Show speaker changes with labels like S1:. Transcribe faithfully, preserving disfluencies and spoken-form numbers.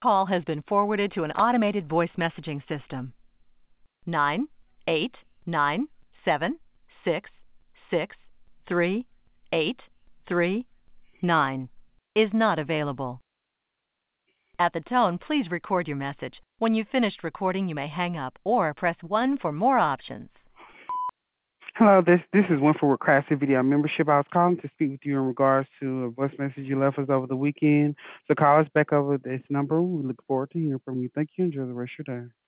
S1: Call has been forwarded to an automated voice messaging system. Nine eight nine seven six six three eight three nine is not available. At the tone, please record your message. When you've finished recording, you may hang up or press one for more options.
S2: Hello, this this is one for Craftsy Video Membership. I was calling to speak with you in regards to a voice message you left us over the weekend. So call us back over this number. We look forward to hearing from you. Thank you. Enjoy the rest of your day.